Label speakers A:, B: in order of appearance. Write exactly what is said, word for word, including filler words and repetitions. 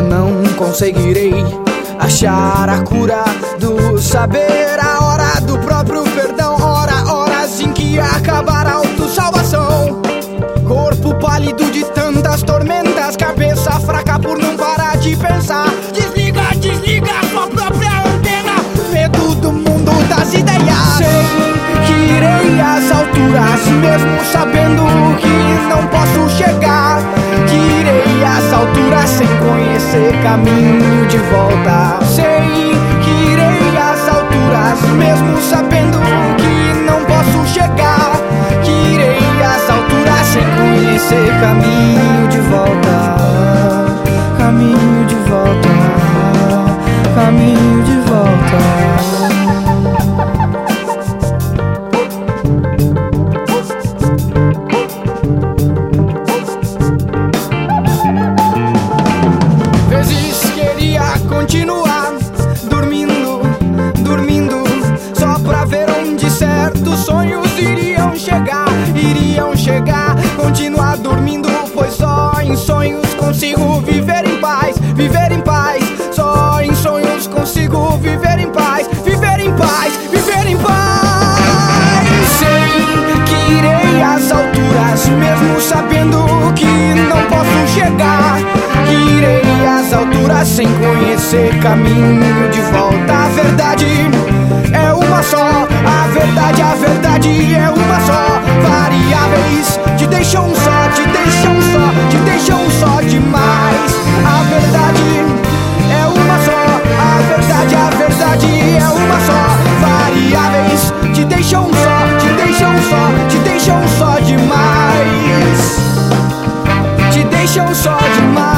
A: não conseguirei achar a cura do saber, a hora do próprio perdão, hora, horas em que acabar a autosalvação. Corpo pálido de tantas tormentas, cabeça fraca por não parar de pensar. Desliga, desliga a sua própria antena, medo do mundo das ideias. Sei que irei às alturas, mesmo sabendo que não posso chegar. Que irei às alturas sem conhecer caminho de volta. Sei que irei às alturas, mesmo sabendo que não posso chegar. Que irei às alturas sem conhecer caminho de volta. Caminho de volta. Caminho de volta. Continuar dormindo, dormindo, só pra ver onde certos sonhos iriam chegar, iriam chegar. Continuar dormindo, pois só em sonhos consigo viver em paz, viver em paz. Só em sonhos consigo viver em paz, viver em paz, viver em paz. Sei que irei às alturas, mesmo sabendo que não posso chegar. Que irei às alturas sem conhecer caminho de volta. A verdade é uma só, a verdade, a verdade é uma só. Variáveis te deixam só, te deixam só, te deixam só demais. A verdade é uma só, a verdade, a verdade é uma só. Variáveis te deixam só, te deixam só, te deixam só demais. Te deixam só demais.